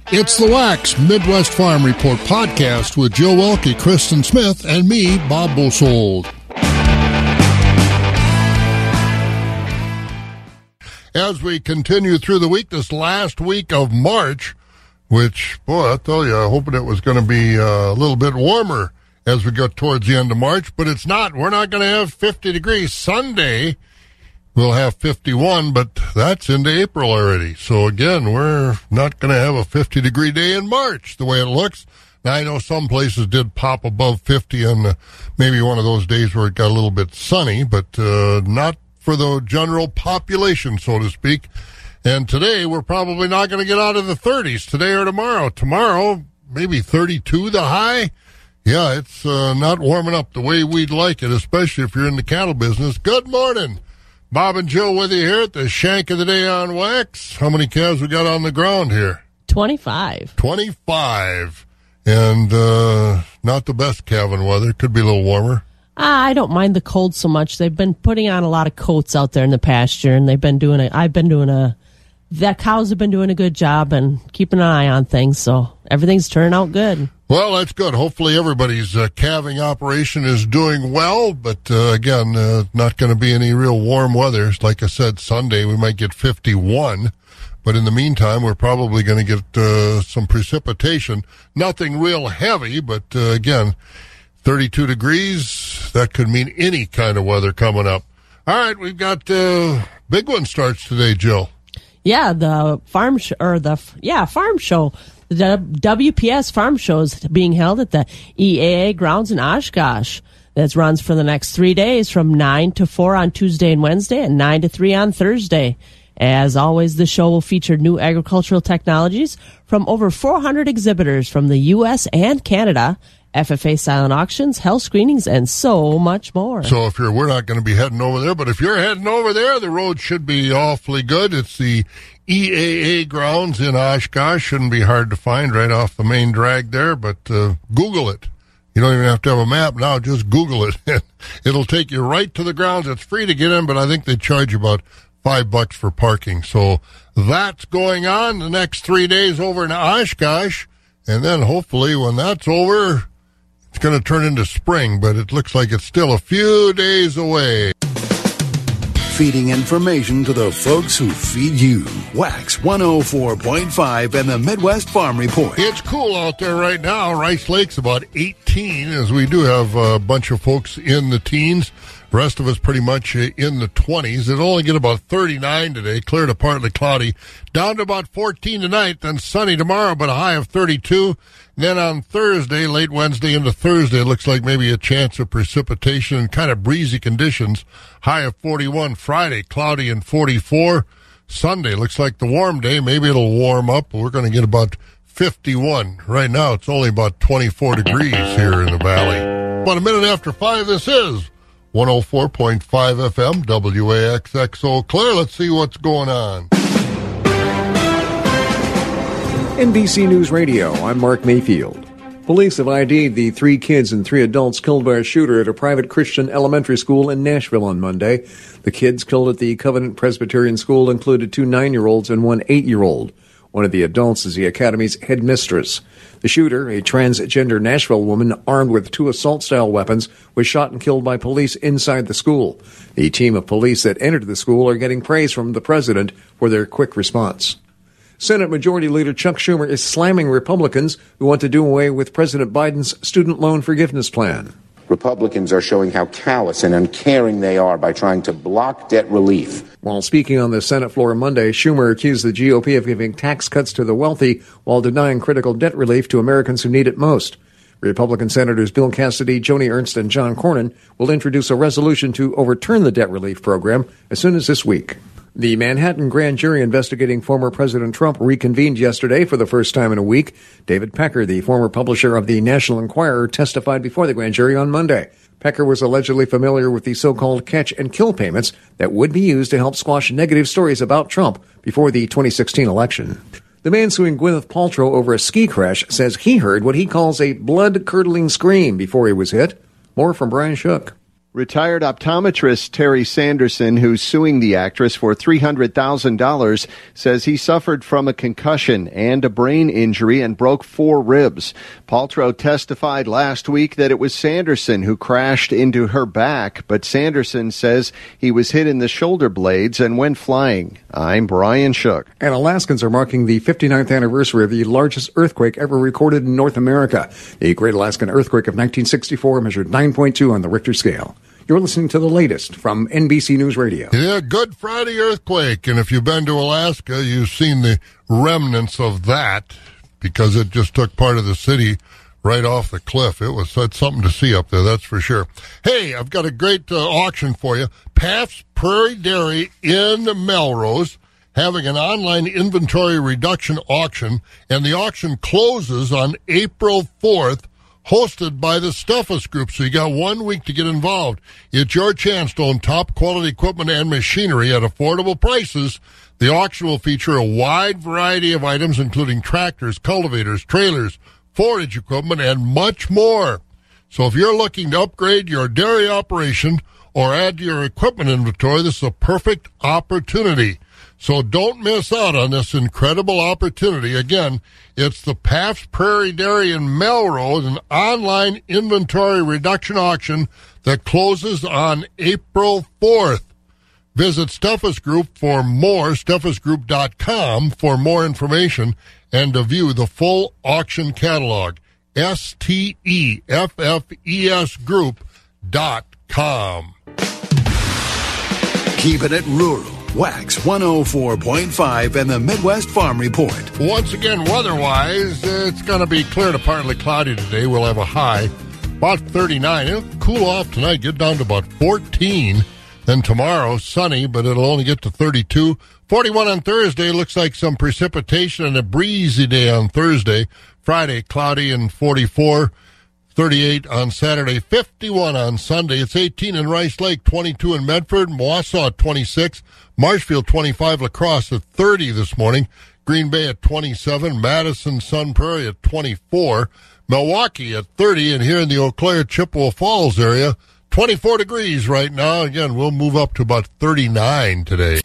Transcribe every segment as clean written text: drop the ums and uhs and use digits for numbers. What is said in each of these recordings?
It's the Wax Midwest Farm Report podcast with Joe Welke, Kristen Smith, and me, Bob Bosold. As we continue through the week, this last week of March, which, boy, I tell you, I hoping it was going to be a little bit warmer as we get towards the end of March, but it's not. We're not going to have 50 degrees. Sunday, we'll have 51, but that's into April already. So, again, we're not going to have a 50-degree day in March, the way it looks. Now, I know some places did pop above 50 on maybe one of those days where it got a little bit sunny, but not for the general population, so to speak. And today, we're probably not going to get out of the 30s today or tomorrow. Tomorrow, maybe 32 the high. Yeah, it's not warming up the way we'd like it, especially if you're in the cattle business. Good morning. Bob and Joe with you here at the Shank of the Day on Wax. How many calves we got on the ground here? 25. 25. And not the best calving weather. Could be a little warmer. I don't mind the cold so much. They've been putting on a lot of coats out there in the pasture, and the cows have been doing a good job and keeping an eye on things, so everything's turning out good. Well, that's good. Hopefully everybody's calving operation is doing well, but again, not going to be any real warm weather. Like I said, Sunday we might get 51, but in the meantime, we're probably going to get some precipitation. Nothing real heavy, but again, 32 degrees, that could mean any kind of weather coming up. All right, we've got big one starts today, Jill. Yeah, the farm show. The WPS Farm Show is being held at the EAA grounds in Oshkosh. That runs for the next 3 days from 9 to 4 on Tuesday and Wednesday and 9 to 3 on Thursday. As always, the show will feature new agricultural technologies from over 400 exhibitors from the U.S. and Canada, FFA silent auctions, health screenings, and so much more. So we're not going to be heading over there, but if you're heading over there, the road should be awfully good. It's the EAA grounds in Oshkosh. Shouldn't be hard to find right off the main drag there, but Google it. You don't even have to have a map now. Just Google it. It'll take you right to the grounds. It's free to get in, but I think they charge you about $5 for parking. So that's going on the next 3 days over in Oshkosh, and then hopefully when that's over, it's going to turn into spring, but it looks like it's still a few days away. Feeding information to the folks who feed you. Wax 104.5 and the Midwest Farm Report. It's cool out there right now. Rice Lake's about 18, as we do have a bunch of folks in the teens. The rest of us pretty much in the 20s. It'll only get about 39 today, clear to partly cloudy. Down to about 14 tonight, then sunny tomorrow, but a high of 32. Then on Thursday, late Wednesday into Thursday, it looks like maybe a chance of precipitation and kind of breezy conditions. High of 41. Friday, cloudy and 44. Sunday, looks like the warm day. Maybe it'll warm up. We're going to get about 51. Right now, it's only about 24 degrees here in the valley. About a minute after 5, this is 104.5 FM, WAXX Eau Claire. Let's see what's going on. NBC News Radio, I'm Mark Mayfield. Police have ID'd the 3 kids and 3 adults killed by a shooter at a private Christian elementary school in Nashville on Monday. The kids killed at the Covenant Presbyterian School included 2 9-year-olds and 1 8-year-old. One of the adults is the academy's headmistress. The shooter, a transgender Nashville woman armed with 2 assault-style weapons, was shot and killed by police inside the school. The team of police that entered the school are getting praise from the president for their quick response. Senate Majority Leader Chuck Schumer is slamming Republicans who want to do away with President Biden's student loan forgiveness plan. Republicans are showing how callous and uncaring they are by trying to block debt relief. While speaking on the Senate floor Monday, Schumer accused the GOP of giving tax cuts to the wealthy while denying critical debt relief to Americans who need it most. Republican Senators Bill Cassidy, Joni Ernst, and John Cornyn will introduce a resolution to overturn the debt relief program as soon as this week. The Manhattan grand jury investigating former President Trump reconvened yesterday for the first time in a week. David Pecker, the former publisher of the National Enquirer, testified before the grand jury on Monday. Pecker was allegedly familiar with the so-called catch-and-kill payments that would be used to help squash negative stories about Trump before the 2016 election. The man suing Gwyneth Paltrow over a ski crash says he heard what he calls a blood-curdling scream before he was hit. More from Brian Shook. Retired optometrist Terry Sanderson, who's suing the actress for $300,000, says he suffered from a concussion and a brain injury and broke 4 ribs. Paltrow testified last week that it was Sanderson who crashed into her back, but Sanderson says he was hit in the shoulder blades and went flying. I'm Brian Shook. And Alaskans are marking the 59th anniversary of the largest earthquake ever recorded in North America. The Great Alaskan Earthquake of 1964 measured 9.2 on the Richter scale. You're listening to the latest from NBC News Radio. Yeah, Good Friday earthquake. And if you've been to Alaska, you've seen the remnants of that because it just took part of the city right off the cliff. It's something to see up there, that's for sure. Hey, I've got a great auction for you. Paff's Prairie Dairy in Melrose having an online inventory reduction auction, and the auction closes on April 4th. Hosted by the Steffes Group, so you got 1 week to get involved. It's your chance to own top-quality equipment and machinery at affordable prices. The auction will feature a wide variety of items, including tractors, cultivators, trailers, forage equipment, and much more. So if you're looking to upgrade your dairy operation or add to your equipment inventory, this is a perfect opportunity. So don't miss out on this incredible opportunity. Again, it's the Paff's Prairie Dairy in Melrose, an online inventory reduction auction that closes on April 4th. Visit Steffes Group for more, steffesgroup.com for more information and to view the full auction catalog. STEFFES Group.com. Keeping it rural. Wax 104.5 and the Midwest Farm Report. Once again, weather-wise, it's going to be clear to partly cloudy today. We'll have a high about 39. It'll cool off tonight, get down to about 14. Then tomorrow, sunny, but it'll only get to 32. 41 on Thursday. Looks like some precipitation and a breezy day on Thursday. Friday, cloudy and 44. 38 on Saturday, 51 on Sunday. It's 18 in Rice Lake, 22 in Medford, Wausau at 26, Marshfield 25, La Crosse at 30 this morning, Green Bay at 27, Madison, Sun Prairie at 24, Milwaukee at 30, and here in the Eau Claire, Chippewa Falls area, 24 degrees right now. Again, we'll move up to about 39 today.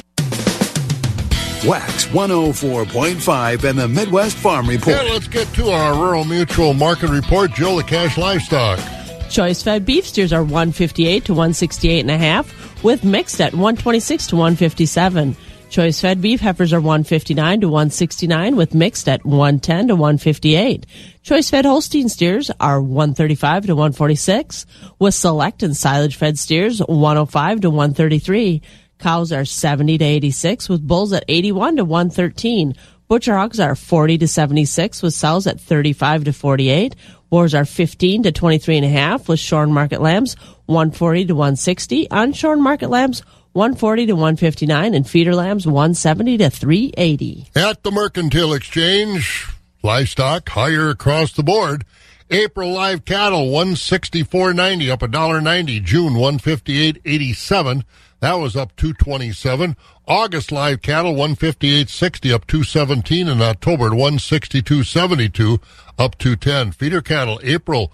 Wax 104.5 and the Midwest Farm Report. Yeah, let's get to our Rural Mutual Market Report. Jill, the cash livestock. Choice-fed beef steers are 158 to 168.5, with mixed at 126 to 157. Choice-fed beef heifers are 159 to 169, with mixed at 110 to 158. Choice-fed Holstein steers are 135 to 146, with select and silage-fed steers 105 to 133. Cows are 70 to 86, with bulls at 81 to 113. Butcher hogs are 40 to 76, with sows at 35 to 48. Boars are 15 to 23.5, with shorn market lambs 140 to 160. Unshorn market lambs 140 to 159, and feeder lambs 170 to 380. At the Mercantile Exchange, livestock higher across the board. April live cattle 164.90, up $1.90. June 158.87. That was up $2.27. August live cattle 158.60, up $2.17. And October 162.72, up $2.10. Feeder cattle April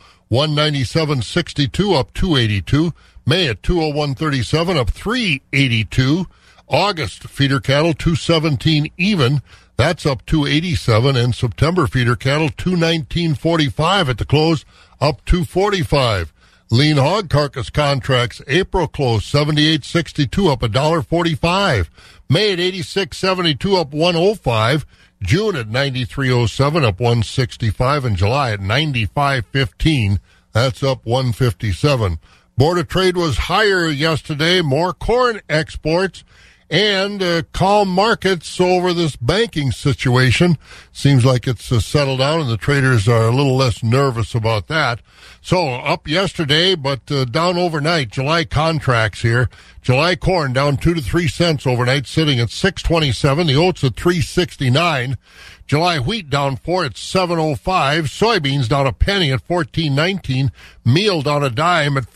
197.62, up $2.82. May at 201.37, up $3.82. August feeder cattle 217 even. That's up 287, and September feeder cattle 219.45 at the close, up 245. Lean hog carcass contracts April close 78.62, up $1.45. May at 86.72, up 105. June at 93.07, up 165, and July at 95.15. That's up 157. Board of Trade was higher yesterday. More corn exports. And calm markets over this banking situation. Seems like it's settled down, and the traders are a little less nervous about that. So up yesterday, but down overnight. July contracts here. July corn down 2 to 3 cents overnight, sitting at 6.27. The oats at 3.69. July wheat down 4 at 7.05. Soybeans down a penny at 14.19. Meal down a dime at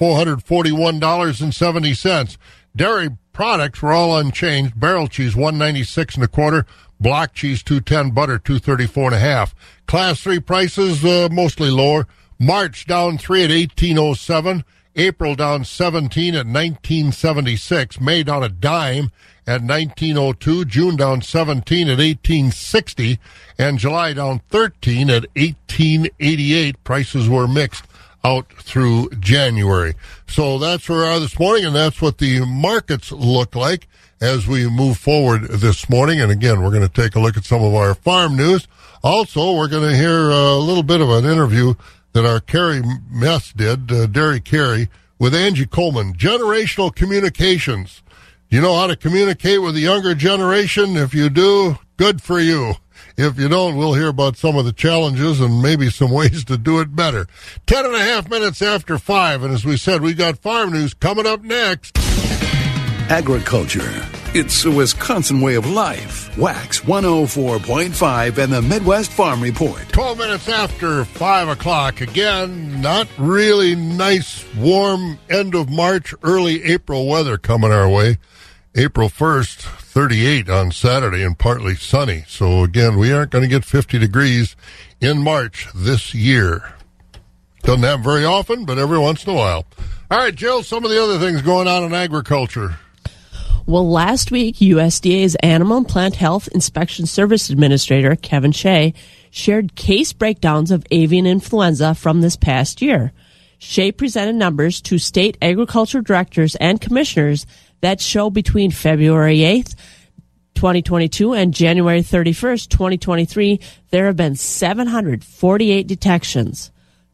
$441.70. Dairy products were all unchanged. Barrel cheese 196.25, block cheese 210, butter 234.5. Class 3 prices mostly lower. March down 3 at 18.07. April down 17 at 1976. May down a dime at 1902. June down 17 at 1860. And July down 13 at 1888. Prices were mixed out through January. So that's where we are this morning, and that's what the markets look like as we move forward this morning. And again, we're going to take a look at some of our farm news. Also, we're going to hear a little bit of an interview that our Carrie Mess did, Derry Carey, with Angie Coleman. Generational communications. You know how to communicate with the younger generation? If you do, good for you. If you don't, we'll hear about some of the challenges and maybe some ways to do it better. 10.5 minutes after 5, and as we said, we got farm news coming up next. Agriculture. It's a Wisconsin way of life. Wax 104.5 and the Midwest Farm Report. 12 minutes after 5 o'clock. Again, not really nice, warm end of March, early April weather coming our way. April 1st, 38 on Saturday and partly sunny. So again, we aren't going to get 50 degrees in March this year. Doesn't happen very often, but every once in a while. All right, Jill, some of the other things going on in agriculture. Well, last week, USDA's Animal and Plant Health Inspection Service Administrator, Kevin Shea, shared case breakdowns of avian influenza from this past year. Shea presented numbers to state agriculture directors and commissioners that show between February 8th, 2022 and January 31st, 2023, there have been 748 detections,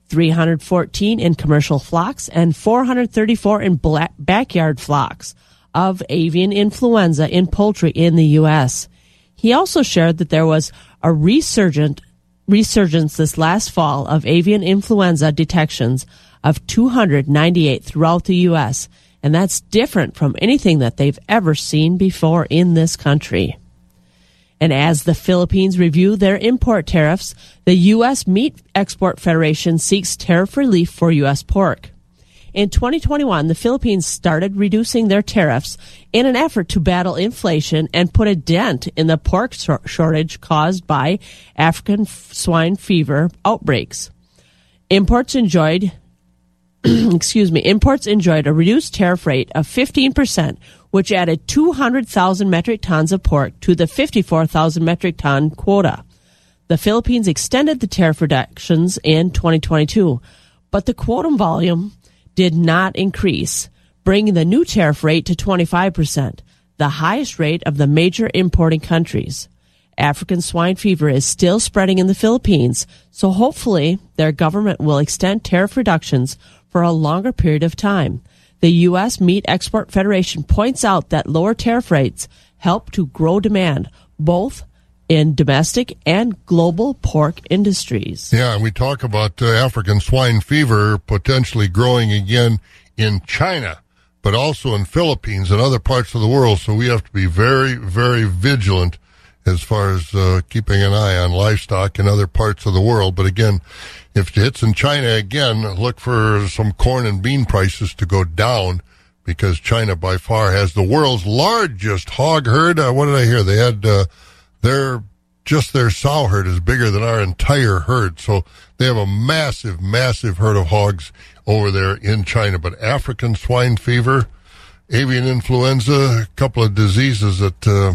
314 in commercial flocks and 434 in backyard flocks of avian influenza in poultry in the U.S. He also shared that there was a resurgence this last fall of avian influenza detections of 298 throughout the U.S., and that's different from anything that they've ever seen before in this country. And as the Philippines review their import tariffs, the U.S. Meat Export Federation seeks tariff relief for U.S. pork. In 2021, the Philippines started reducing their tariffs in an effort to battle inflation and put a dent in the pork shortage caused by African swine fever outbreaks. Imports enjoyed a reduced tariff rate of 15%, which added 200,000 metric tons of pork to the 54,000 metric ton quota. The Philippines extended the tariff reductions in 2022, but the quota volume did not increase, bringing the new tariff rate to 25%, the highest rate of the major importing countries. African swine fever is still spreading in the Philippines, so hopefully their government will extend tariff reductions for a longer period of time. The U.S. Meat Export Federation points out that lower tariff rates help to grow demand, both in domestic and global pork industries. Yeah, and we talk about African swine fever potentially growing again in China, but also in Philippines and other parts of the world. So we have to be very, very vigilant as far as keeping an eye on livestock in other parts of the world. But again, if it hits in China again, look for some corn and bean prices to go down, because China by far has the world's largest hog herd. What did I hear? They had their sow herd is bigger than our entire herd. So they have a massive, massive herd of hogs over there in China. But African swine fever, avian influenza, a couple of diseases that,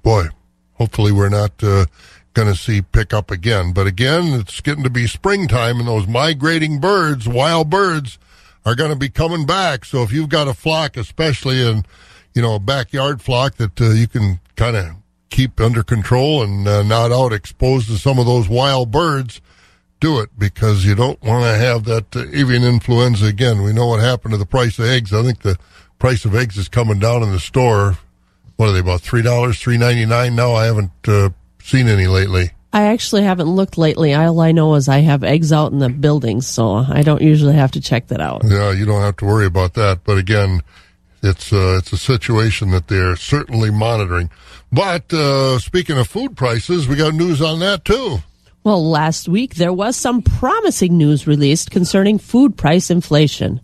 hopefully we're not going to see pick up again. But again, it's getting to be springtime, and those migrating birds, wild birds, are going to be coming back. So if you've got a flock, especially in, a backyard flock that you can kind of keep under control and not out exposed to some of those wild birds, do it, because you don't want to have that avian influenza again. We know what happened to the price of eggs. I think the price of eggs is coming down in the store. What are they, about $3, $3.99 now? I haven't seen any lately. I actually haven't looked lately. All I know is I have eggs out in the building, so I don't usually have to check that out. Yeah, you don't have to worry about that. But again, it's a situation that they're certainly monitoring. But speaking of food prices, we got news on that too. Well, last week there was some promising news released concerning food price inflation.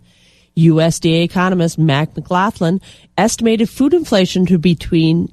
USDA economist Mac McLaughlin estimated food inflation to be between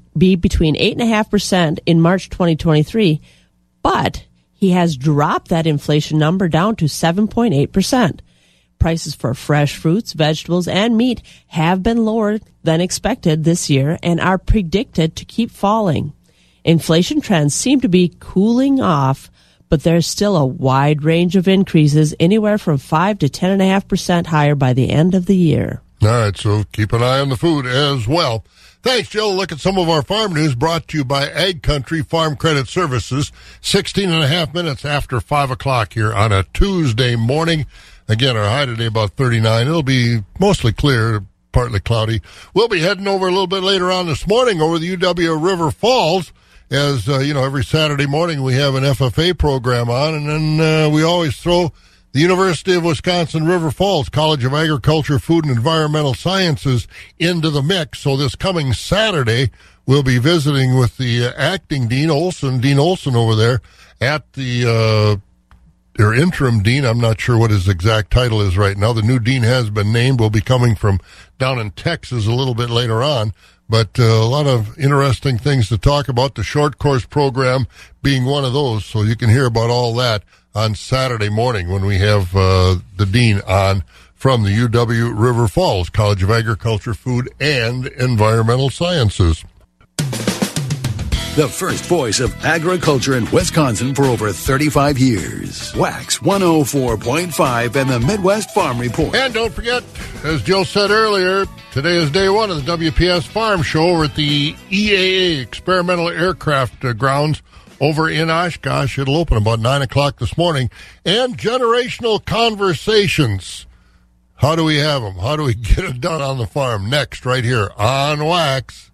8.5% in March 2023, but he has dropped that inflation number down to 7.8%. prices for fresh fruits, vegetables, and meat have been lower than expected this year and are predicted to keep falling. Inflation trends seem to be cooling off, but there's still a wide range of increases, anywhere from 5 to 10.5% higher by the end of the year. All right, so keep an eye on the food as well. Thanks, Jill. Look at some of our farm news brought to you by Ag Country Farm Credit Services, 16 and a half minutes after 5 o'clock here on a Tuesday morning. Again, our high today about 39. It'll be mostly clear, partly cloudy. We'll be heading over a little bit later on this morning over the UW River Falls. As, every Saturday morning we have an FFA program on, and then we always throw the University of Wisconsin River Falls College of Agriculture, Food, and Environmental Sciences into the mix. So this coming Saturday, we'll be visiting with the acting Dean Olson over there at the their interim dean. I'm not sure what his exact title is right now. The new dean has been named. Will be coming from down in Texas a little bit later on. But a lot of interesting things to talk about, the short course program being one of those. So you can hear about all that on Saturday morning when we have the dean on from the UW River Falls College of Agriculture, Food, and Environmental Sciences. The first voice of agriculture in Wisconsin for over 35 years. Wax 104.5 and the Midwest Farm Report. And don't forget, as Jill said earlier, today is day one of the WPS Farm Show over at the EAA Experimental Aircraft Grounds over in Oshkosh. It'll open about 9 o'clock this morning. And generational conversations. How do we have them? How do we get it done on the farm? Next, right here on Wax.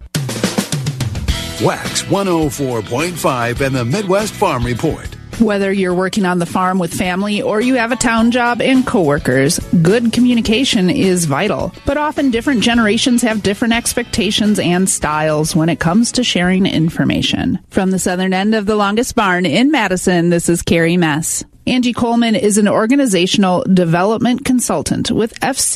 Wax 104.5 and the Midwest Farm Report. Whether you're working on the farm with family or you have a town job and coworkers, good communication is vital. But often different generations have different expectations and styles when it comes to sharing information. From the southern end of the longest barn in Madison, this is Carrie Mess. Angie Coleman is an organizational development consultant with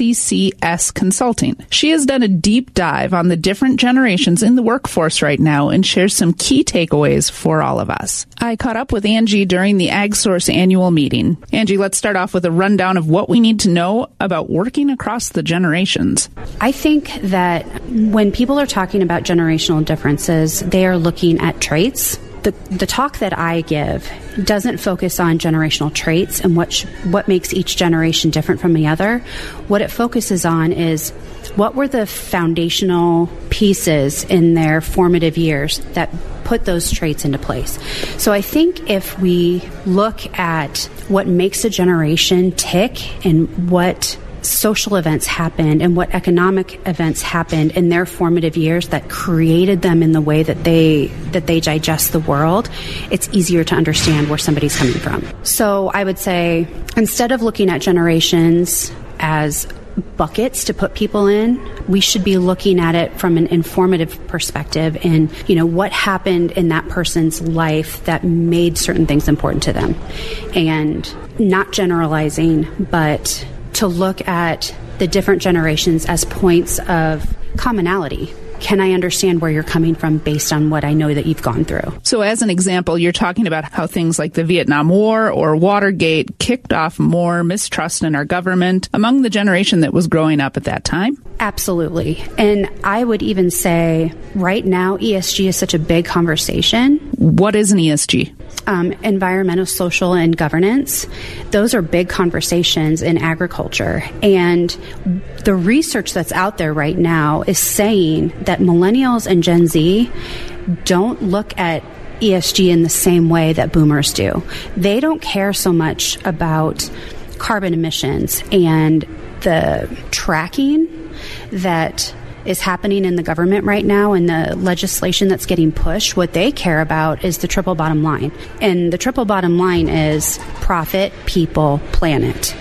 FCCS Consulting. She has done a deep dive on the different generations in the workforce right now and shares some key takeaways for all of us. I caught up with Angie during the AgSource annual meeting. Angie, let's start off with a rundown of what we need to know about working across the generations. I think that when people are talking about generational differences, they are looking at traits. The talk that I give doesn't focus on generational traits and what makes each generation different from the other. What it focuses on is what were the foundational pieces in their formative years that put those traits into place. So I think if we look at what makes a generation tick and what social events happened and what economic events happened in their formative years that created them in the way that they digest the world, it's easier to understand where somebody's coming from. So I would say instead of looking at generations as buckets to put people in, we should be looking at it from an informative perspective and, what happened in that person's life that made certain things important to them. And not generalizing, but to look at the different generations as points of commonality. Can I understand where you're coming from based on what I know that you've gone through? So as an example, you're talking about how things like the Vietnam War or Watergate kicked off more mistrust in our government among the generation that was growing up at that time? Absolutely. And I would even say right now, ESG is such a big conversation. What is an ESG? Environmental, social, and governance. Those are big conversations in agriculture. And the research that's out there right now is saying that millennials and Gen Z don't look at ESG in the same way that boomers do. They don't care so much about carbon emissions and the tracking that is happening in the government right now and the legislation that's getting pushed. What they care about is the triple bottom line. And the triple bottom line is profit, people, planet.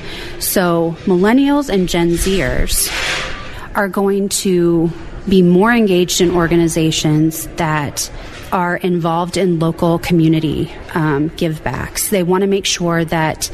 So millennials and Gen Zers are going to be more engaged in organizations that are involved in local community give-backs. They want to make sure that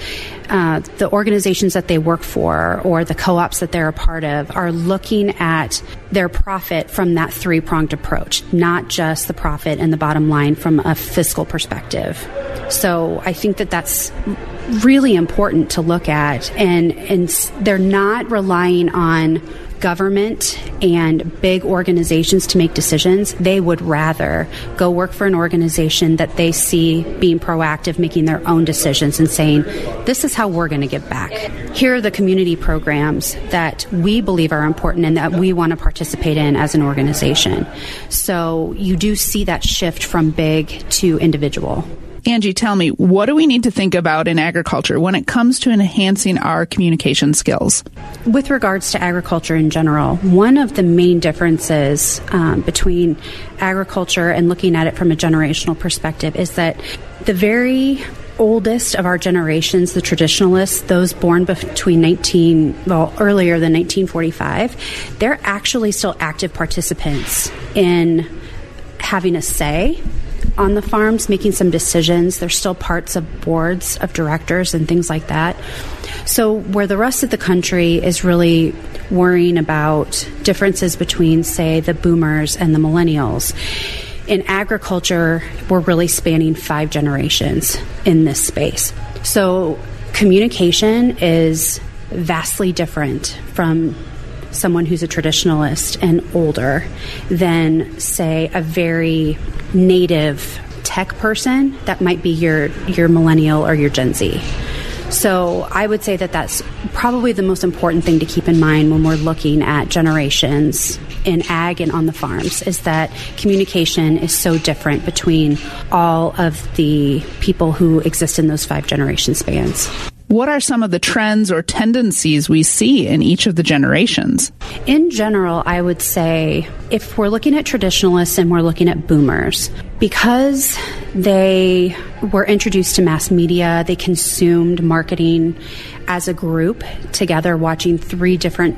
the organizations that they work for or the co-ops that they're a part of are looking at their profit from that three-pronged approach, not just the profit and the bottom line from a fiscal perspective. So I think that that's really important to look at, and they're not relying on government and big organizations to make decisions. They would rather go work for an organization that they see being proactive, making their own decisions and saying, this is how we're going to give back. Here are the community programs that we believe are important and that we want to participate in as an organization. So you do see that shift from big to individual. Angie, tell me, what do we need to think about in agriculture when it comes to enhancing our communication skills? With regards to agriculture in general, one of the main differences between agriculture and looking at it from a generational perspective is that the very oldest of our generations, the traditionalists, those born between earlier than 1945, they're actually still active participants in having a say on the farms, making some decisions. They're still parts of boards of directors and things like that. So where the rest of the country is really worrying about differences between, say, the boomers and the millennials, in agriculture, we're really spanning 5 generations in this space. So communication is vastly different from someone who's a traditionalist and older than, say, a very native tech person that might be your millennial or your Gen Z. So I would say that that's probably the most important thing to keep in mind when we're looking at generations in ag and on the farms, is that communication is so different between all of the people who exist in those 5 generation spans. What are some of the trends or tendencies we see in each of the generations? In general, I would say if we're looking at traditionalists and we're looking at boomers, because they were introduced to mass media, they consumed marketing as a group together, watching 3 different,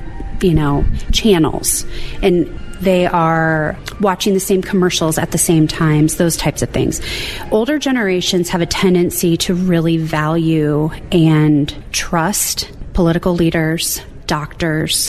channels, and they are watching the same commercials at the same times, those types of things. Older generations have a tendency to really value and trust political leaders, doctors,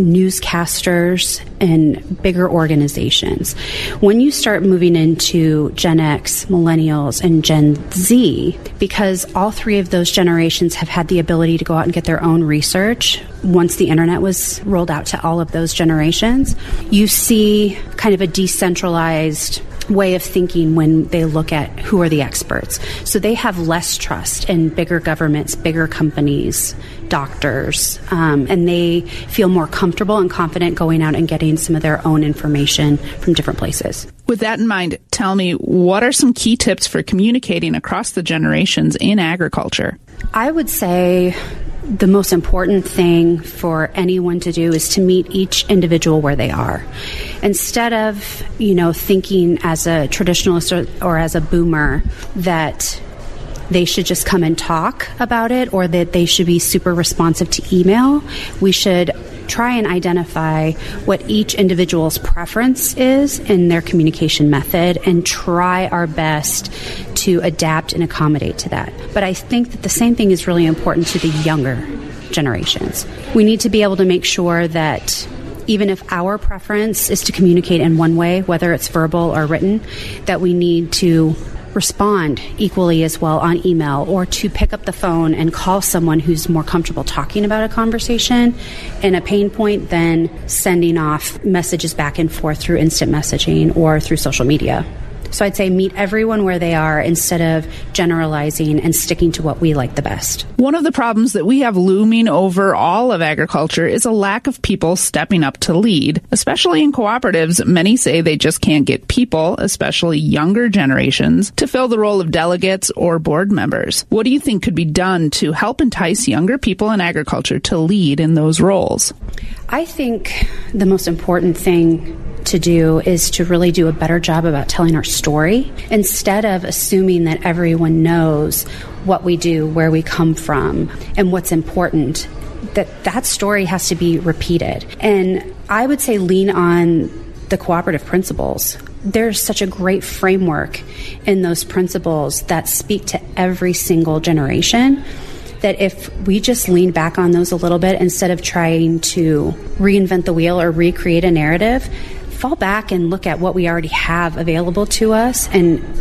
newscasters, and bigger organizations. When you start moving into Gen X, Millennials, and Gen Z, because all 3 of those generations have had the ability to go out and get their own research once the internet was rolled out to all of those generations, you see kind of a decentralized way of thinking when they look at who are the experts. So they have less trust in bigger governments, bigger companies, doctors, and they feel more comfortable and confident going out and getting some of their own information from different places. With that in mind, tell me, what are some key tips for communicating across the generations in agriculture? I would say the most important thing for anyone to do is to meet each individual where they are. Instead of, thinking as a traditionalist or as a boomer that they should just come and talk about it or that they should be super responsive to email, we should try and identify what each individual's preference is in their communication method and try our best to adapt and accommodate to that. But I think that the same thing is really important to the younger generations. We need to be able to make sure that even if our preference is to communicate in one way, whether it's verbal or written, that we need to respond equally as well on email, or to pick up the phone and call someone who's more comfortable talking about a conversation and a pain point than sending off messages back and forth through instant messaging or through social media. So I'd say meet everyone where they are instead of generalizing and sticking to what we like the best. One of the problems that we have looming over all of agriculture is a lack of people stepping up to lead. Especially in cooperatives, many say they just can't get people, especially younger generations, to fill the role of delegates or board members. What do you think could be done to help entice younger people in agriculture to lead in those roles? I think the most important thing to do is to really do a better job about telling our story instead of assuming that everyone knows what we do, where we come from, and what's important. That story has to be repeated. And I would say lean on the cooperative principles. There's such a great framework in those principles that speak to every single generation, that if we just lean back on those a little bit instead of trying to reinvent the wheel or recreate a narrative, fall back and look at what we already have available to us and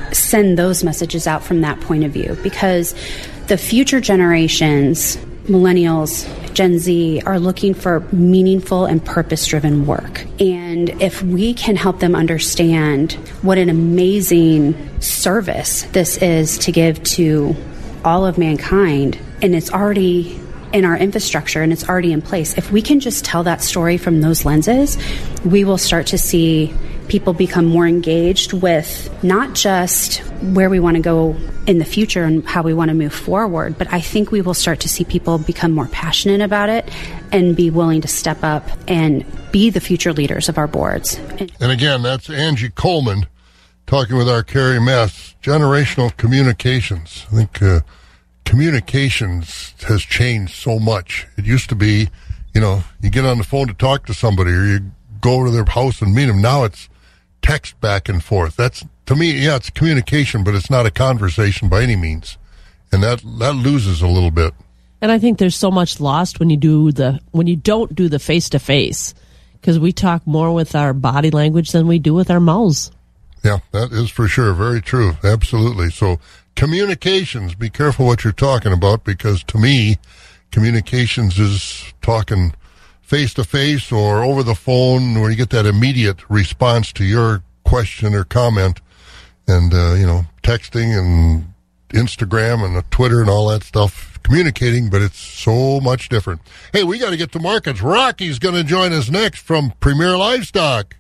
send those messages out from that point of view, because the future generations, millennials, Gen Z, are looking for meaningful and purpose-driven work. And if we can help them understand what an amazing service this is to give to all of mankind, and it's already in our infrastructure and it's already in place, if we can just tell that story from those lenses, we will start to see people become more engaged with not just where we want to go in the future and how we want to move forward, but I think we will start to see people become more passionate about it and be willing to step up and be the future leaders of our boards. And again, that's Angie Coleman talking with our Carrie Mess. Generational communications. I think communications has changed so much. It used to be, you get on the phone to talk to somebody or you go to their house and meet them. Now it's text back and forth. That's, to me, it's communication, but it's not a conversation by any means. And that loses a little bit. And I think there's so much lost when you don't do the face-to-face, because we talk more with our body language than we do with our mouths. Yeah, that is for sure. Very true. Absolutely. So communications, be careful what you're talking about, because to me, communications is talking face-to-face or over the phone where you get that immediate response to your question or comment. And, texting and Instagram and Twitter and all that stuff, communicating, but it's so much different. Hey, we got to get to markets. Rocky's going to join us next from Premier Livestock.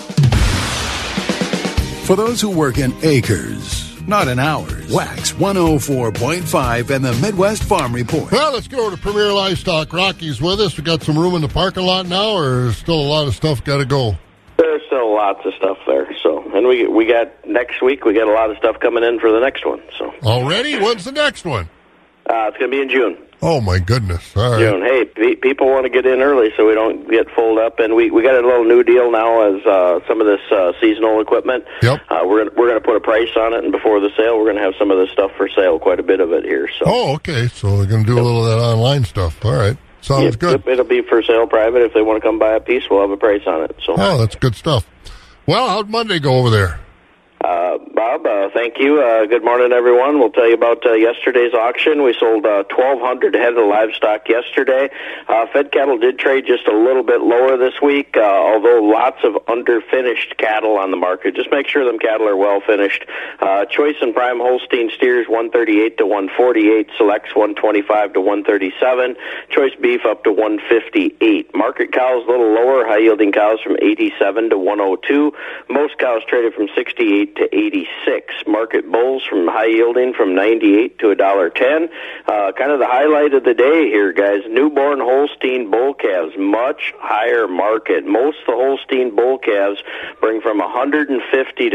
For those who work in acres, not in hours, Wax 104.5 and the Midwest Farm Report. Well, let's go over to Premier Livestock. Rocky's with us. We got some room in the parking lot now, or is still a lot of stuff got to go? There's still lots of stuff there. And we got next week, we got a lot of stuff coming in for the next one. So already? When's the next one? It's going to be in June. Oh, my goodness. All right. June. Hey, people want to get in early so we don't get full up. And we got a little new deal now as some of this seasonal equipment. Yep. We're going to put a price on it, and before the sale, we're going to have some of this stuff for sale, quite a bit of it here. So. Oh, okay. So they're going to do a little of that online stuff. All right. Sounds good. It'll be for sale private. If they want to come buy a piece, we'll have a price on it. So. Oh, that's good stuff. Well, how'd Monday go over there? Bob, thank you. Good morning, everyone. We'll tell you about yesterday's auction. We sold 1,200 head of livestock yesterday. Fed cattle did trade just a little bit lower this week, although lots of underfinished cattle on the market. Just make sure them cattle are well finished. Choice and prime Holstein steers 138 to 148, selects 125 to 137, choice beef up to 158. Market cows a little lower, high yielding cows from 87 to 102. Most cows traded from 68 to 86. Market bulls from high yielding from 98 to $1.10. Kind of the highlight of the day here, guys. Newborn Holstein bull calves, much higher market. Most of the Holstein bull calves bring from $150 to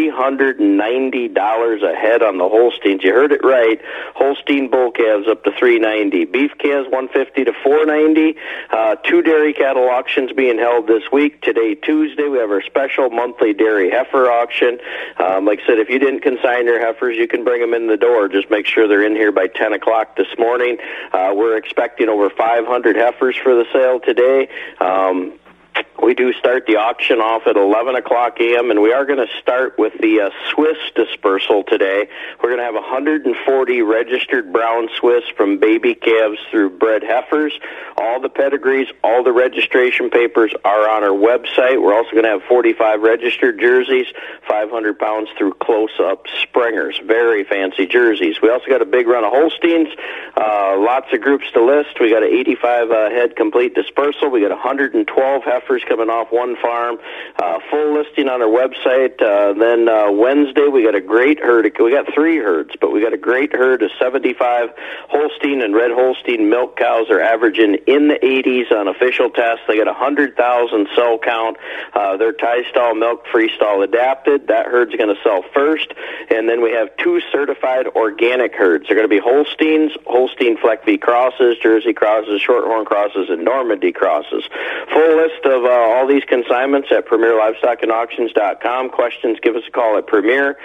$390 a head on the Holsteins. You heard it right. Holstein bull calves up to $390. Beef calves $150 to $490. Two dairy cattle auctions being held this week. Today, Tuesday, we have our special monthly dairy heifer auction. Like I said, if you didn't consign your heifers, you can bring them in the door. Just make sure they're in here by 10 o'clock this morning. We're expecting over 500 heifers for the sale today. We do start the auction off at 11 o'clock a.m., and we are going to start with the Swiss dispersal today. We're going to have 140 registered brown Swiss from baby calves through bred heifers. All the pedigrees, all the registration papers are on our website. We're also going to have 45 registered jerseys, 500 pounds through close-up springers. Very fancy jerseys. We also got a big run of Holsteins, lots of groups to list. We got an 85 head complete dispersal. We got 112 heifers coming off one farm. Full listing on our website. Then Wednesday we got a great herd. We got 3 herds, but we got a great herd of 75 Holstein and red Holstein milk cows. Are averaging in the 80s on official tests. They got 100,000 cell count. They're tie stall milk freestall adapted. That herd's going to sell first. And then we have 2 certified organic herds. They're going to be Holsteins, Holstein Fleck V crosses, Jersey crosses, Shorthorn crosses, and Normandy crosses. Full list of all these consignments at PremierLivestockAndAuctions.com. Questions, give us a call at Premier,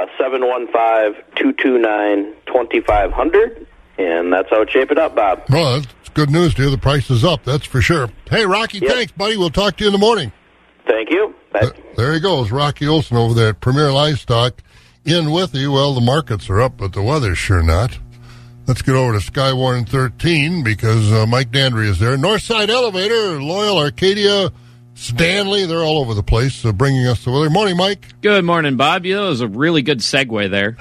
715-229-2500. And that's how it's shaping up, Bob. Well, that's good news to hear the price is up, that's for sure. Hey, Rocky, Thanks, buddy. We'll talk to you in the morning. Thank you. There he goes, Rocky Olson over there at Premier Livestock in with you. Well, the markets are up, but the weather's sure not. Let's get over to Skywarn 13 because Mike Dandry is there. Northside Elevator, Loyal, Arcadia, Stanley, they're all over the place bringing us the weather. Morning, Mike. Good morning, Bob. That was a really good segue there.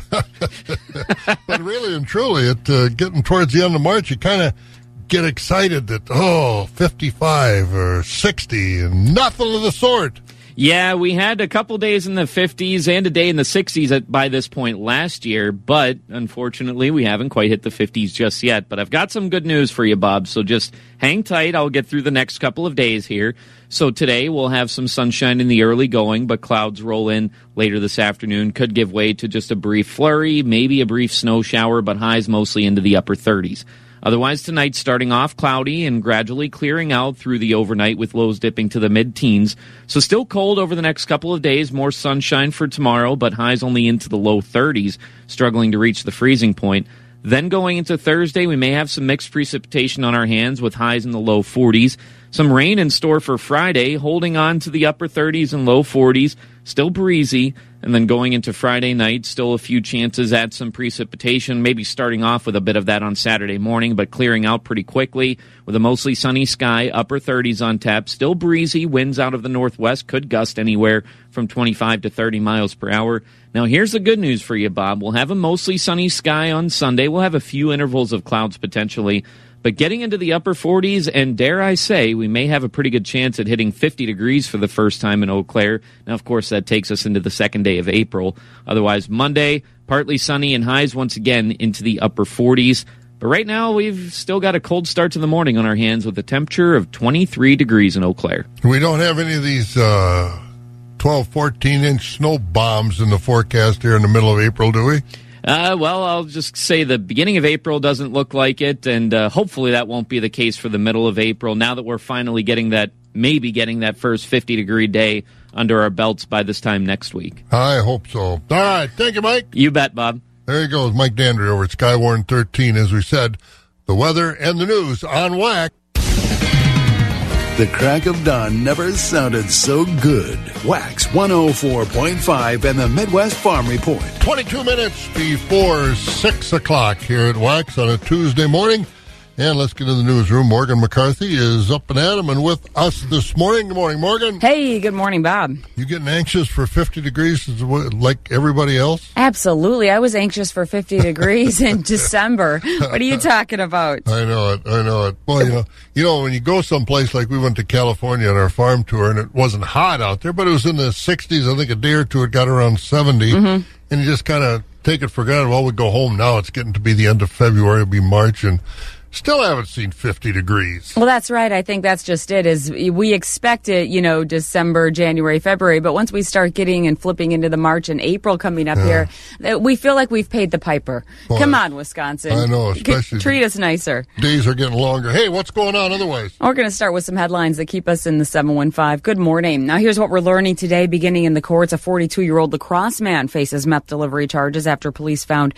But really and truly, getting towards the end of March, you kind of get excited that, 55 or 60 and nothing of the sort. Yeah, we had a couple days in the 50s and a day in the 60s by this point last year, but unfortunately we haven't quite hit the 50s just yet. But I've got some good news for you, Bob, so just hang tight. I'll get through the next couple of days here. So today we'll have some sunshine in the early going, but clouds roll in later this afternoon. Could give way to just a brief flurry, maybe a brief snow shower, but highs mostly into the upper 30s. Otherwise, tonight starting off cloudy and gradually clearing out through the overnight with lows dipping to the mid-teens. So still cold over the next couple of days, more sunshine for tomorrow, but highs only into the low 30s, struggling to reach the freezing point. Then going into Thursday, we may have some mixed precipitation on our hands with highs in the low 40s. Some rain in store for Friday, holding on to the upper 30s and low 40s, still breezy. And then going into Friday night, still a few chances at some precipitation, maybe starting off with a bit of that on Saturday morning, but clearing out pretty quickly with a mostly sunny sky, upper 30s on tap, still breezy, winds out of the northwest, could gust anywhere from 25 to 30 miles per hour. Now, here's the good news for you, Bob. We'll have a mostly sunny sky on Sunday. We'll have a few intervals of clouds potentially, but getting into the upper 40s, and dare I say, we may have a pretty good chance at hitting 50 degrees for the first time in Eau Claire. Now, of course, that takes us into the second day of April. Otherwise, Monday, partly sunny and highs once again into the upper 40s. But right now, we've still got a cold start to the morning on our hands with a temperature of 23 degrees in Eau Claire. We don't have any of these 12, 14-inch snow bombs in the forecast here in the middle of April, do we? Well, I'll just say the beginning of April doesn't look like it, and hopefully that won't be the case for the middle of April, now that we're finally getting that first 50-degree day under our belts by this time next week. I hope so. All right. Thank you, Mike. You bet, Bob. There you go. Mike Dandry over at Skywarn 13. As we said, the weather and the news on WAC. The crack of dawn never sounded so good. Wax 104.5 and the Midwest Farm Report. 22 minutes before 6 o'clock here at Wax on a Tuesday morning. And let's get in the newsroom. Morgan McCarthy is up and at 'em and with us this morning. Good morning, Morgan. Hey, good morning, Bob. You getting anxious for 50 degrees like everybody else? Absolutely. I was anxious for 50 degrees in December. What are you talking about? I know it. Well, you know, when you go someplace like we went to California on our farm tour, and it wasn't hot out there, but it was in the 60s. I think a day or two it got around 70. Mm-hmm. And you just kind of take it for granted. Well, we go home now. It's getting to be the end of February. It'll be March, and still haven't seen 50 degrees. Well, that's right. I think that's just it, is we expect it, December, January, February, but once we start getting and flipping into the March and April coming up here, we feel like we've paid the piper. Well, come on, Wisconsin. I know, especially treat us nicer. Days are getting longer. Hey, what's going on otherwise? We're going to start with some headlines that keep us in the 715. Good morning. Now, here's what we're learning today, beginning in the courts. A 42-year-old La Crosse man faces meth delivery charges after police found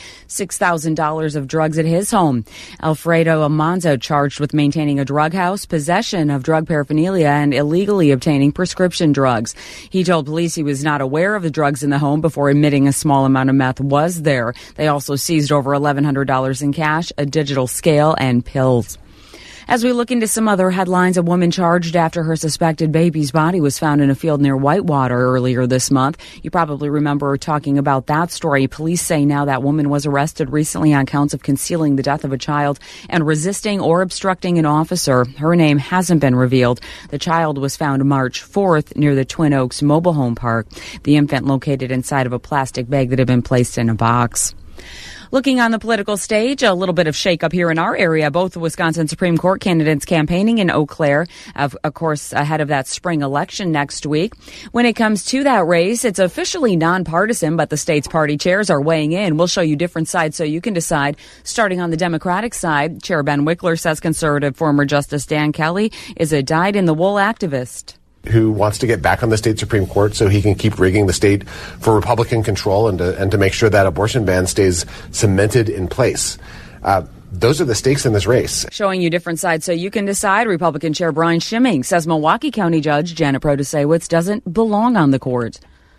$6,000 of drugs at his home. Alfredo Amanzo charged with maintaining a drug house, possession of drug paraphernalia, and illegally obtaining prescription drugs. He told police he was not aware of the drugs in the home before admitting a small amount of meth was there. They also seized over $1,100 in cash, a digital scale, and pills. As we look into some other headlines, a woman charged after her suspected baby's body was found in a field near Whitewater earlier this month. You probably remember talking about that story. Police say now that woman was arrested recently on counts of concealing the death of a child and resisting or obstructing an officer. Her name hasn't been revealed. The child was found March 4th near the Twin Oaks mobile home park. The infant located inside of a plastic bag that had been placed in a box. Looking on the political stage, a little bit of shakeup here in our area. Both the Wisconsin Supreme Court candidates campaigning in Eau Claire, of course, ahead of that spring election next week. When it comes to that race, it's officially nonpartisan, but the state's party chairs are weighing in. We'll show you different sides so you can decide. Starting on the Democratic side, Chair Ben Wickler says conservative former Justice Dan Kelly is a dyed-in-the-wool activist who wants to get back on the state Supreme Court so he can keep rigging the state for Republican control and to make sure that abortion ban stays cemented in place. Those are the stakes in this race. Showing you different sides so you can decide. Republican Chair Brian Schimming says Milwaukee County Judge Janet Protasewicz doesn't belong on the court.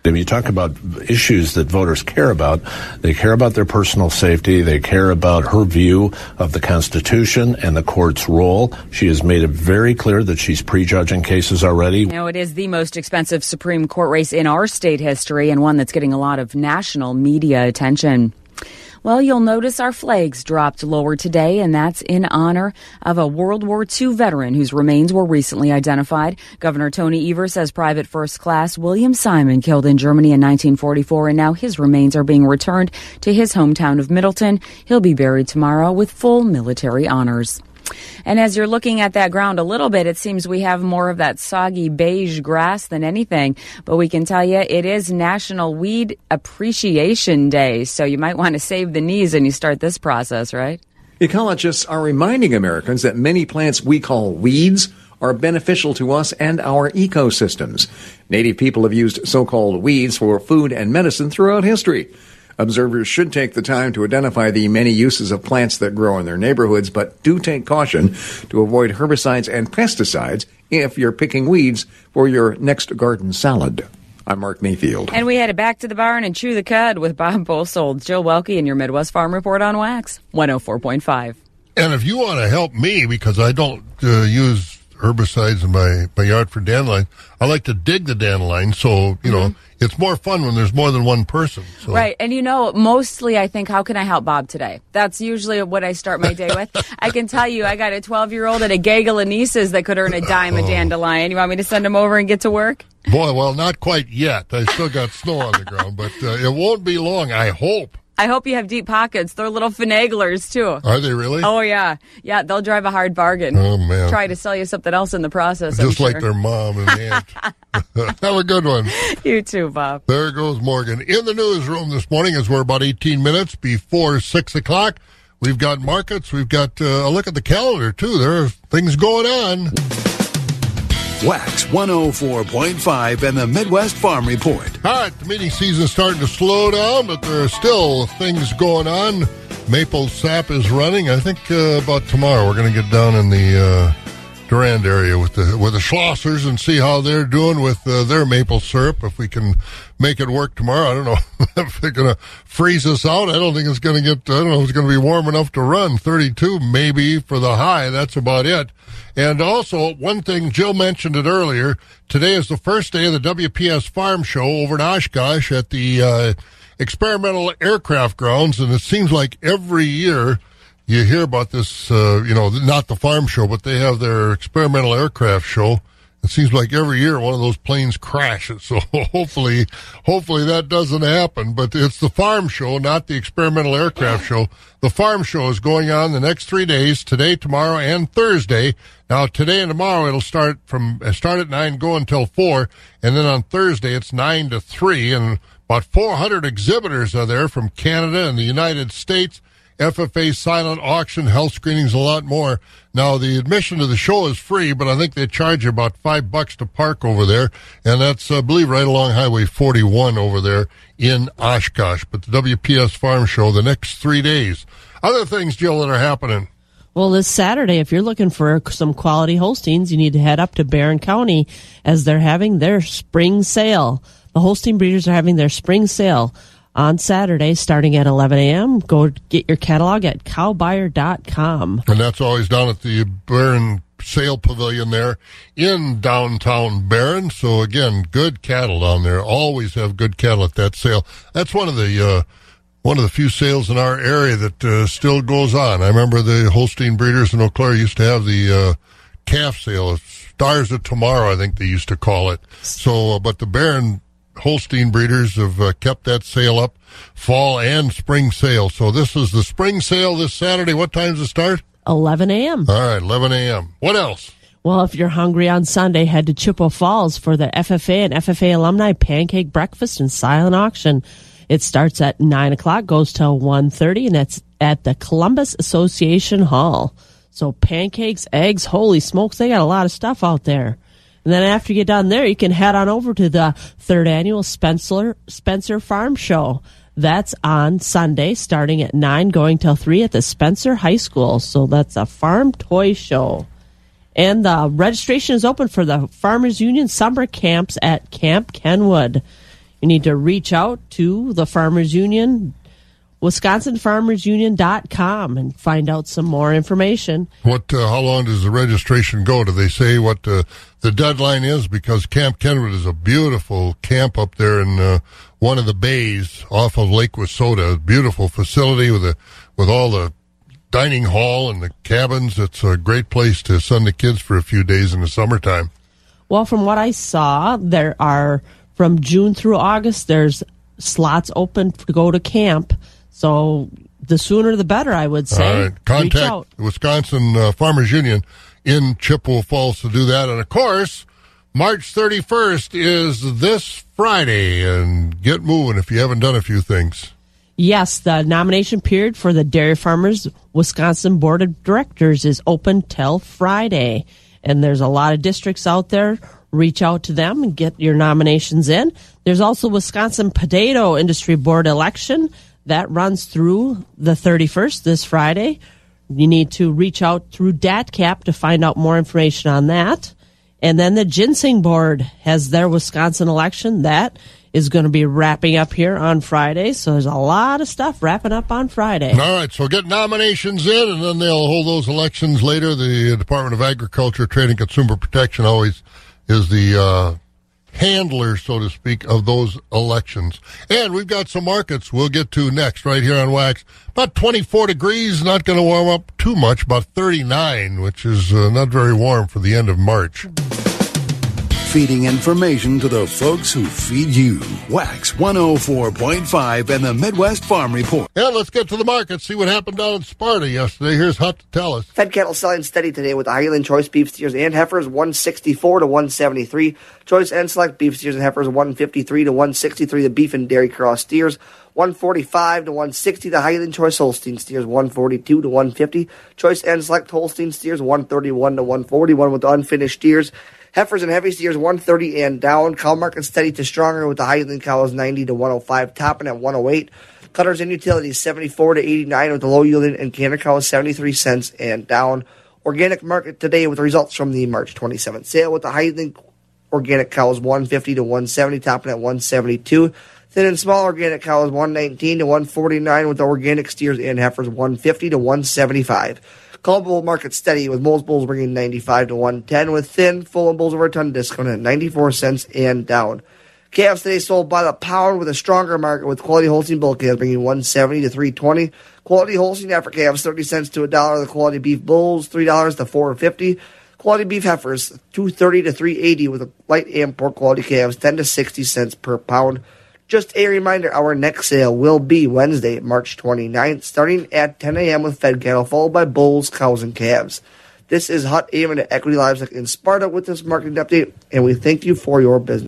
When you talk about issues that voters care about, they care about their personal safety. They care about her view of the Constitution and the court's role. She has made it very clear that she's prejudging cases already. Now, it is the most expensive Supreme Court race in our state history and one that's getting a lot of national media attention. Well, you'll notice our flags dropped lower today, and that's in honor of a World War II veteran whose remains were recently identified. Governor Tony Evers says Private First Class William Simon killed in Germany in 1944, and now his remains are being returned to his hometown of Middleton. He'll be buried tomorrow with full military honors. And as you're looking at that ground a little bit, it seems we have more of that soggy beige grass than anything. But we can tell you it is National Weed Appreciation Day, so you might want to save the knees when you start this process, right? Ecologists are reminding Americans that many plants we call weeds are beneficial to us and our ecosystems. Native people have used so-called weeds for food and medicine throughout history. Observers should take the time to identify the many uses of plants that grow in their neighborhoods, but do take caution to avoid herbicides and pesticides if you're picking weeds for your next garden salad. I'm Mark Mayfield. And we headed back to the barn and chew the cud with Bob Bosold, Joe Welke, and your Midwest Farm Report on Wax 104.5. And if you want to help me, because I don't use herbicides in my yard for dandelion, I like to dig the dandelion, so, you know, it's more fun when there's more than one person. So. Right. And, mostly I think, how can I help Bob today? That's usually what I start my day with. I can tell you, I got a 12-year-old and a gaggle of nieces that could earn a dime a dandelion. You want me to send them over and get to work? Boy, well, not quite yet. I still got snow on the ground, but it won't be long, I hope. I hope you have deep pockets. They're little finaglers, too. Are they really? Oh, yeah. Yeah, they'll drive a hard bargain. Oh, man. Try to sell you something else in the process, Just like their mom and aunt. Have a good one. You too, Bob. There goes Morgan. In the newsroom this morning, as we're about 18 minutes before 6 o'clock, we've got markets. We've got a look at the calendar, too. There are things going on. Wax 104.5 and the Midwest Farm Report. All right, the meeting season's starting to slow down, but there are still things going on. Maple sap is running. I think about tomorrow we're going to get down in the Durand area with the Schlossers and see how they're doing with their maple syrup. If we can make it work tomorrow, I don't know if they're going to freeze us out. I don't think it's going to get. I don't know if it's going to be warm enough to run. 32 maybe for the high. That's about it. And also, one thing, Jill mentioned it earlier, today is the first day of the WPS Farm Show over in Oshkosh at the experimental aircraft grounds, and it seems like every year you hear about this, not the farm show, but they have their experimental aircraft show. It seems like every year one of those planes crashes, so hopefully that doesn't happen. But it's the farm show, not the experimental aircraft show. The farm show is going on the next 3 days, today, tomorrow, and Thursday. Now, today and tomorrow it'll start at 9, go until 4, and then on Thursday it's 9 to 3, and about 400 exhibitors are there from Canada and the United States. FFA silent auction, health screenings, a lot more. Now, the admission to the show is free, but I think they charge you about $5 to park over there, and that's, I believe, right along Highway 41 over there in Oshkosh. But the WPS Farm Show, the next 3 days. Other things, Jill, that are happening. Well, this Saturday, if you're looking for some quality Holsteins, you need to head up to Barron County as they're having their spring sale. The Holstein breeders are having their spring sale on Saturday, starting at 11 a.m. Go get your catalog at cowbuyer.com. And that's always down at the Barron Sale Pavilion there in downtown Barron. So, again, good cattle down there. Always have good cattle at that sale. That's one of the few sales in our area that still goes on. I remember the Holstein breeders in Eau Claire used to have the calf sale. Stars of Tomorrow, I think they used to call it. So, but the Barron Holstein breeders have kept that sale up, fall and spring sale. So this is the spring sale this Saturday. What time does it start? 11 a.m. All right, 11 a.m. What else? Well, if you're hungry on Sunday, head to Chippewa Falls for the FFA and FFA alumni pancake breakfast and silent auction. It starts at 9 o'clock, goes till 1:30, and that's at the Columbus Association Hall. So pancakes, eggs, holy smokes, they got a lot of stuff out there. And then after you get done there, you can head on over to the 3rd annual Spencer Farm Show. That's on Sunday, starting at 9, going till 3 at the Spencer High School. So that's a farm toy show. And the registration is open for the Farmers Union summer camps at Camp Kenwood. you need to reach out to the Farmers Union, WisconsinFarmersUnion.com, and find out some more information. How long does the registration go? Do they say what the deadline is? Because Camp Kenwood is a beautiful camp up there in one of the bays off of Lake Wissota. Beautiful facility with all the dining hall and the cabins. It's a great place to send the kids for a few days in the summertime. Well, from what I saw, there are, from June through August, there's slots open to go to camp. So the sooner the better, I would say. All right. Contact the Wisconsin Farmers Union in Chippewa Falls to do that. And, of course, March 31st is this Friday. And get moving if you haven't done a few things. Yes, the nomination period for the Dairy Farmers Wisconsin Board of Directors is open till Friday. And there's a lot of districts out there. Reach out to them and get your nominations in. There's also Wisconsin Potato Industry Board election. That runs through the 31st, this Friday. You need to reach out through DATCAP to find out more information on that. And then the Ginseng Board has their Wisconsin election. That is going to be wrapping up here on Friday. So there's a lot of stuff wrapping up on Friday. All right, so get nominations in, and then they'll hold those elections later. The Department of Agriculture, Trade, and Consumer Protection always is the handler, so to speak, of those elections. And we've got some markets we'll get to next right here on Wax. About 24 degrees, not going to warm up too much, about 39, which is not very warm for the end of March. Feeding information to the folks who feed you. Wax 104.5 and the Midwest Farm Report. And let's get to the market, see what happened down in Sparta yesterday. Here's Hut to tell us. Fed cattle selling steady today with the Highland Choice beef steers and heifers 164 to 173. Choice and select beef steers and heifers 153 to 163. The beef and dairy cross steers 145 to 160. The Highland Choice Holstein steers 142 to 150. Choice and select Holstein steers 131 to 141 with the unfinished steers. Heifers and heavy steers 130 and down. Cow market steady to stronger with the Highland cows 90 to 105, topping at 108. Cutters and utilities 74 to 89 with the low yielding and canner cows 73 cents and down. Organic market today with results from the March 27th sale with the Highland organic cows 150 to 170, topping at 172. Thin and small organic cows 119 to 149 with the organic steers and heifers 150 to 175. Cull bull market steady with most bulls bringing 95 to 110 with thin, full, and bulls over a ton discount at 94 cents and down. Calves today sold by the pound with a stronger market with quality Holstein bull calves bringing 170 to 320. Quality Holstein heifer calves 30 cents to $1. The quality beef bulls $3 to $4.50. Quality beef heifers $2.30 to $3.80 with a light and pork quality calves 10 to 60 cents per pound. Just a reminder, our next sale will be Wednesday, March 29th, starting at 10 a.m. with fed cattle, followed by bulls, cows, and calves. This is Hut aiming at Equity Livestock in Sparta with this marketing update, and we thank you for your business.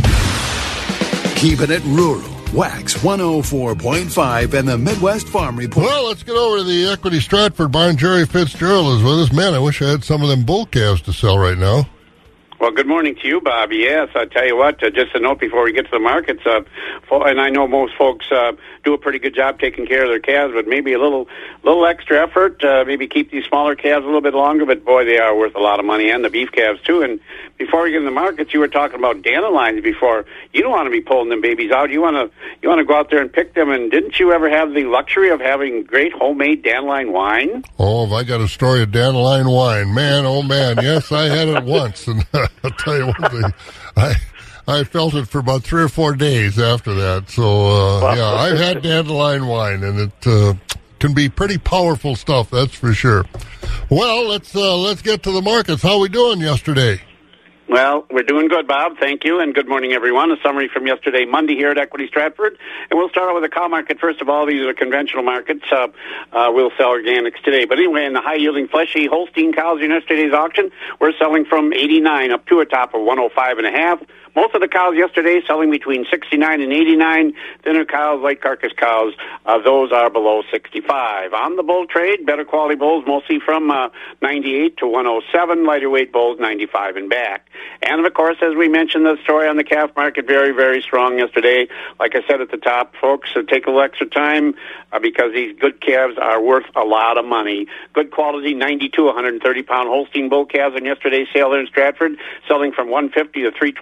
Keeping it rural. Wax 104.5 and the Midwest Farm Report. Well, let's get over to the Equity Stratford barn. Jerry Fitzgerald is with us. Man, I wish I had some of them bull calves to sell right now. Well, good morning to you, Bob. Yes, I tell you what, just a note before we get to the markets, and I know most folks do a pretty good job taking care of their calves, but maybe a little extra effort, maybe keep these smaller calves a little bit longer, but boy, they are worth a lot of money, and the beef calves too. And before we get in the markets, you were talking about dandelions before. You don't want to be pulling them babies out. You want to go out there and pick them, and didn't you ever have the luxury of having great homemade dandelion wine? Oh, have I got a story of dandelion wine. Man, oh man, yes, I had it once, and I'll tell you one thing, I felt it for about 3 or 4 days after that. So, yeah, I've had dandelion wine, and it can be pretty powerful stuff, that's for sure. Well, let's get to the markets. How are we doing yesterday? Well, we're doing good, Bob. Thank you, and good morning, everyone. A summary from yesterday, Monday, here at Equity Stratford. And we'll start out with the cow market. First of all, these are conventional markets. We'll sell organics today. But anyway, in the high-yielding fleshy Holstein cows in yesterday's auction, we're selling from 89 up to a top of 105.5. Most of the cows yesterday selling between 69 and 89. Thinner cows, light carcass cows, those are below 65. On the bull trade, better quality bulls mostly from 98 to 107. Lighter weight bulls 95 and back. And of course, as we mentioned, the story on the calf market very, very strong yesterday. Like I said at the top, folks, take a little extra time because these good calves are worth a lot of money. Good quality 90 to 130 pound Holstein bull calves in yesterday's sale there in Stratford, selling from 150 to 325.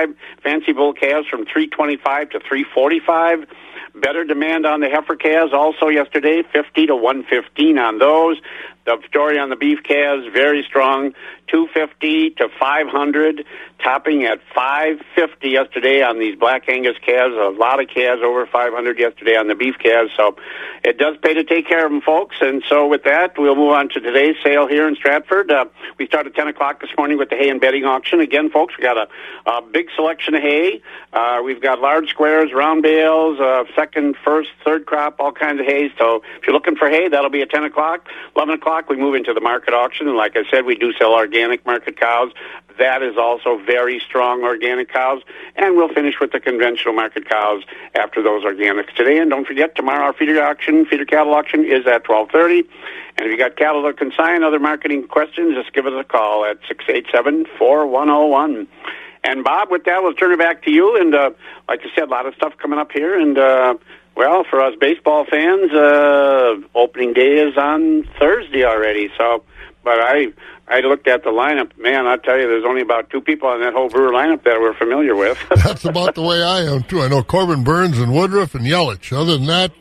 $325. Fancy bull calves from $325 to $345. Better demand on the heifer calves also yesterday, $50 to $115 on those. The story on the beef calves, very strong, $250 to $500, topping at $550 yesterday on these Black Angus calves. A lot of calves over $500 yesterday on the beef calves. So it does pay to take care of them, folks. And so with that, we'll move on to today's sale here in Stratford. We start at 10 o'clock this morning with the hay and bedding auction. Again, folks, we got a big selection of hay. We've got large squares, round bales, second, first, third crop, all kinds of hay. So if you're looking for hay, that'll be at 10 o'clock. 11 o'clock, we move into the market auction. And like I said, we do sell organic market cows. That is also very strong organic cows. And we'll finish with the conventional market cows after those organics today. And don't forget, tomorrow our feeder cattle auction is at 12:30. And if you got cattle to consign, other marketing questions, just give us a call at 687-4101. And Bob, with that, we'll turn it back to you. And like I said, a lot of stuff coming up here. And well, for us baseball fans, opening day is on Thursday already. So, but I looked at the lineup. Man, I tell you, there's only about 2 people on that whole Brewer lineup that we're familiar with. That's about the way I am, too. I know Corbin Burns and Woodruff and Yelich. Other than that,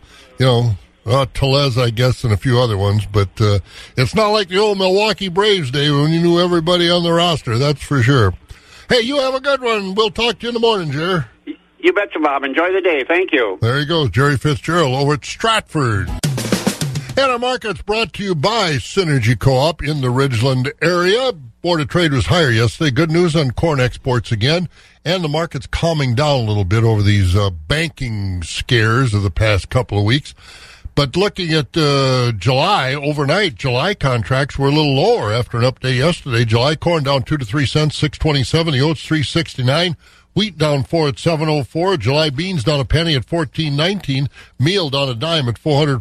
Tellez, I guess, and a few other ones. But it's not like the old Milwaukee Braves day when you knew everybody on the roster, that's for sure. Hey, you have a good one. We'll talk to you in the morning, Jerry. You betcha, Bob. Enjoy the day. Thank you. There you go, Jerry Fitzgerald over at Stratford. And our market's brought to you by Synergy Co-op in the Ridgeland area. Board of Trade was higher yesterday. Good news on corn exports again. And the market's calming down a little bit over these banking scares of the past couple of weeks. But looking at July, overnight, July contracts were a little lower after an update yesterday. July corn down 2 to 3 cents, 6.27. The oats 3.69. Wheat down 4 at 7.04. July beans down a penny at 14.19. Meal down a dime at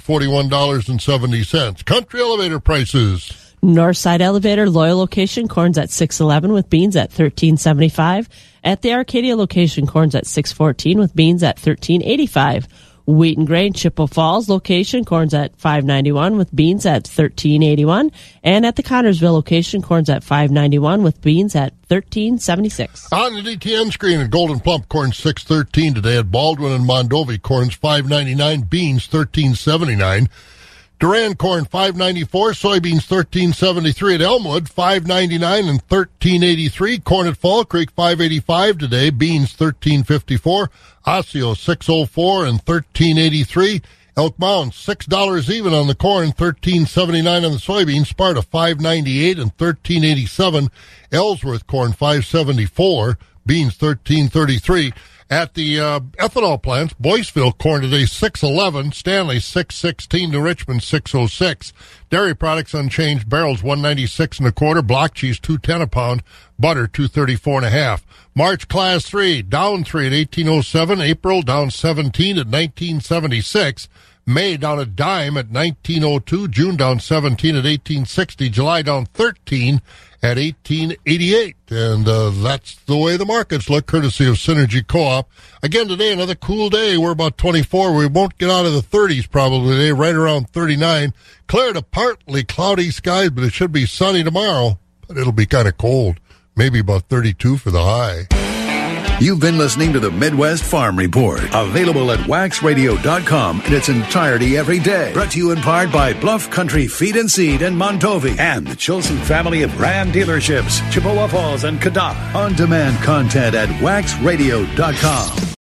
$441.70. Country elevator prices. Northside Elevator, Loyal location, corn's at $6.11 with beans at $13.75. At the Arcadia location, corn's at $6.14 with beans at $13.85. Wheat and Grain, Chippewa Falls location, corn's at $5.91 with beans at $13.81. And at the Connorsville location, corn's at $5.91 with beans at $13.76. On the DTN screen at Golden Plump, corn $6.13 today. At Baldwin and Mondovi, corn's $5.99, beans $13.79. Durand corn $5.94, soybeans $13.73 at Elmwood, $5.99 and $13.83. Corn at Fall Creek $5.85 today, beans $13.54. Osseo $6.04 and $13.83. Elk Mound $6 even on the corn, $13.79 on the soybeans. Sparta $5.98 and $13.87. Ellsworth corn $5.74, beans $13.33. At the ethanol plants, Boyceville corn today $6.11, Stanley $6.16, New Richmond $6.06. Dairy products unchanged, barrels $1.96 1/4, block cheese $2.10 a pound, butter $2.34 1/2. March class 3 down 3 at 18.07, April down 17 at 19.76. May down a dime at 19.02, June down 17 at 18.60, July down 13 at 18.88. And that's the way the markets look, courtesy of Synergy Co-op. Again, today, another cool day. We're about 24. We won't get out of the 30s probably today, right around 39. Clear to partly cloudy skies, but it should be sunny tomorrow. But it'll be kind of cold. Maybe about 32 for the high. You've been listening to the Midwest Farm Report, available at waxradio.com in its entirety every day. Brought to you in part by Bluff Country Feed and Seed in Mondovi and the Chilson family of Ram dealerships, Chippewa Falls and Cadott. On-demand content at waxradio.com.